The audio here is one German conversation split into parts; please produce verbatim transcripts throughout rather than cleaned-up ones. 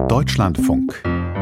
Deutschlandfunk.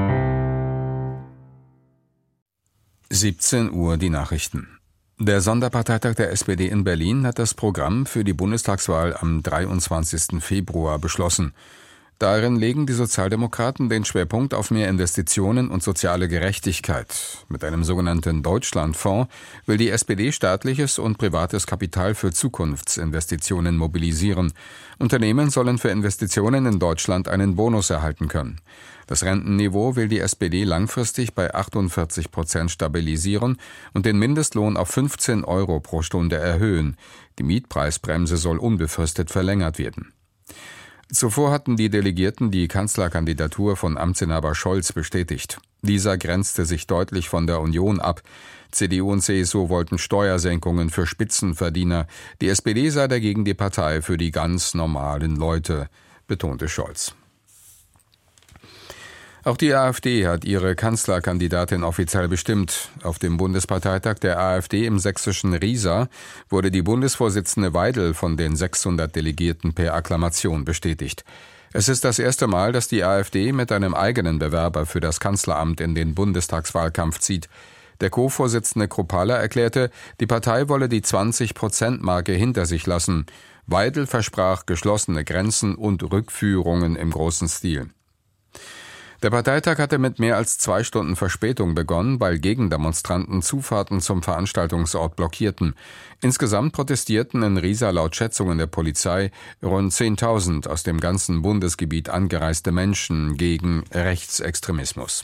siebzehn Uhr die Nachrichten. Der Sonderparteitag der S P D in Berlin hat das Programm für die Bundestagswahl am dreiundzwanzigsten Februar beschlossen. Darin legen die Sozialdemokraten den Schwerpunkt auf mehr Investitionen und soziale Gerechtigkeit. Mit einem sogenannten Deutschlandfonds will die S P D staatliches und privates Kapital für Zukunftsinvestitionen mobilisieren. Unternehmen sollen für Investitionen in Deutschland einen Bonus erhalten können. Das Rentenniveau will die S P D langfristig bei achtundvierzig Prozent stabilisieren und den Mindestlohn auf fünfzehn Euro pro Stunde erhöhen. Die Mietpreisbremse soll unbefristet verlängert werden. Zuvor hatten die Delegierten die Kanzlerkandidatur von Amtsinhaber Scholz bestätigt. Dieser grenzte sich deutlich von der Union ab. C D U und C S U wollten Steuersenkungen für Spitzenverdiener. Die S P D sei dagegen die Partei für die ganz normalen Leute, betonte Scholz. Auch die AfD hat ihre Kanzlerkandidatin offiziell bestimmt. Auf dem Bundesparteitag der AfD im sächsischen Riesa wurde die Bundesvorsitzende Weidel von den sechshundert Delegierten per Akklamation bestätigt. Es ist das erste Mal, dass die AfD mit einem eigenen Bewerber für das Kanzleramt in den Bundestagswahlkampf zieht. Der Co-Vorsitzende Kruppalla erklärte, die Partei wolle die zwanzig-Prozent-Marke hinter sich lassen. Weidel versprach geschlossene Grenzen und Rückführungen im großen Stil. Der Parteitag hatte mit mehr als zwei Stunden Verspätung begonnen, weil Gegendemonstranten Zufahrten zum Veranstaltungsort blockierten. Insgesamt protestierten in Riesa laut Schätzungen der Polizei rund zehntausend aus dem ganzen Bundesgebiet angereiste Menschen gegen Rechtsextremismus.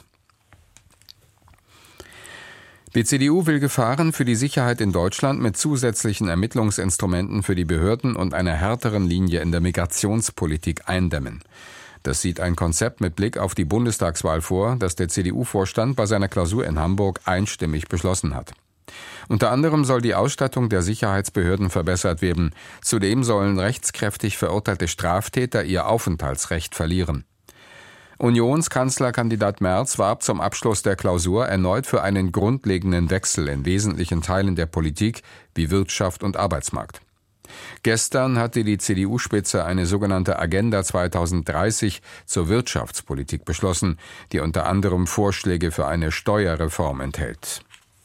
Die C D U will Gefahren für die Sicherheit in Deutschland mit zusätzlichen Ermittlungsinstrumenten für die Behörden und einer härteren Linie in der Migrationspolitik eindämmen. Das sieht ein Konzept mit Blick auf die Bundestagswahl vor, das der C D U-Vorstand bei seiner Klausur in Hamburg einstimmig beschlossen hat. Unter anderem soll die Ausstattung der Sicherheitsbehörden verbessert werden. Zudem sollen rechtskräftig verurteilte Straftäter ihr Aufenthaltsrecht verlieren. Unionskanzlerkandidat Merz warb zum Abschluss der Klausur erneut für einen grundlegenden Wechsel in wesentlichen Teilen der Politik wie Wirtschaft und Arbeitsmarkt. Gestern hatte die C D U-Spitze eine sogenannte Agenda zweitausenddreißig zur Wirtschaftspolitik beschlossen, die unter anderem Vorschläge für eine Steuerreform enthält.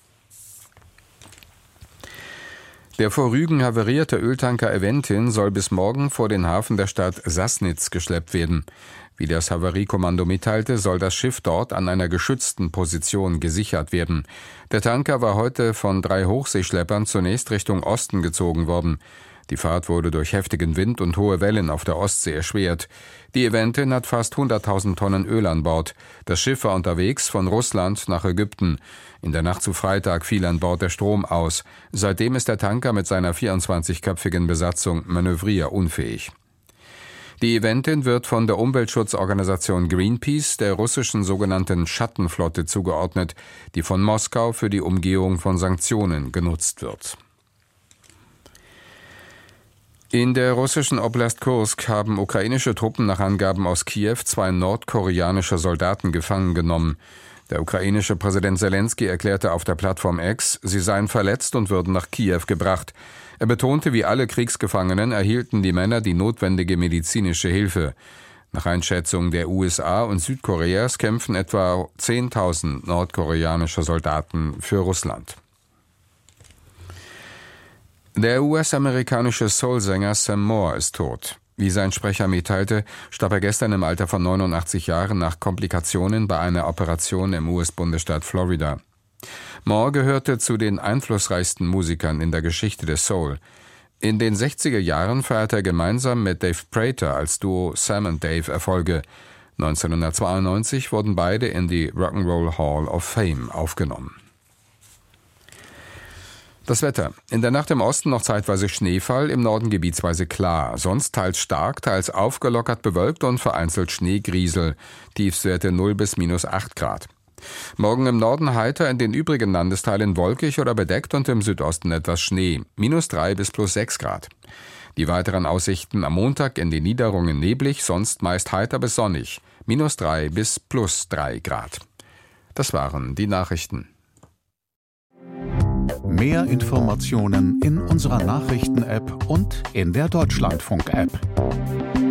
Der vor Rügen havarierte Öltanker Eventin soll bis morgen vor den Hafen der Stadt Sassnitz geschleppt werden. Wie das Havariekommando mitteilte, soll das Schiff dort an einer geschützten Position gesichert werden. Der Tanker war heute von drei Hochseeschleppern zunächst Richtung Osten gezogen worden. Die Fahrt wurde durch heftigen Wind und hohe Wellen auf der Ostsee erschwert. Die Eventin hat fast hunderttausend Tonnen Öl an Bord. Das Schiff war unterwegs von Russland nach Ägypten. In der Nacht zu Freitag fiel an Bord der Strom aus. Seitdem ist der Tanker mit seiner vierundzwanzigköpfigen Besatzung manövrierunfähig. Die Eventin wird von der Umweltschutzorganisation Greenpeace der russischen sogenannten Schattenflotte zugeordnet, die von Moskau für die Umgehung von Sanktionen genutzt wird. In der russischen Oblast Kursk haben ukrainische Truppen nach Angaben aus Kiew zwei nordkoreanische Soldaten gefangen genommen. Der ukrainische Präsident Selenskyj erklärte auf der Plattform X, sie seien verletzt und würden nach Kiew gebracht. Er betonte, wie alle Kriegsgefangenen erhielten die Männer die notwendige medizinische Hilfe. Nach Einschätzung der U S A und Südkoreas kämpfen etwa zehntausend nordkoreanische Soldaten für Russland. Der U S-amerikanische Soul-Sänger Sam Moore ist tot. Wie sein Sprecher mitteilte, starb er gestern im Alter von neunundachtzig Jahren nach Komplikationen bei einer Operation im U S-Bundesstaat Florida. Moore gehörte zu den einflussreichsten Musikern in der Geschichte des Soul. In den sechziger Jahren feierte er gemeinsam mit Dave Prater als Duo Sam and Dave Erfolge. neunzehnhundertzweiundneunzig wurden beide in die Rock'n'Roll Hall of Fame aufgenommen. Das Wetter. In der Nacht im Osten noch zeitweise Schneefall, im Norden gebietsweise klar. Sonst teils stark, teils aufgelockert bewölkt und vereinzelt Schneegriesel. Tiefstwerte null bis minus acht Grad. Morgen im Norden heiter, in den übrigen Landesteilen wolkig oder bedeckt und im Südosten etwas Schnee. minus drei bis plus sechs Grad. Die weiteren Aussichten am Montag in den Niederungen neblig, sonst meist heiter bis sonnig. minus drei bis plus drei Grad. Das waren die Nachrichten. Mehr Informationen in unserer Nachrichten-App und in der Deutschlandfunk-App.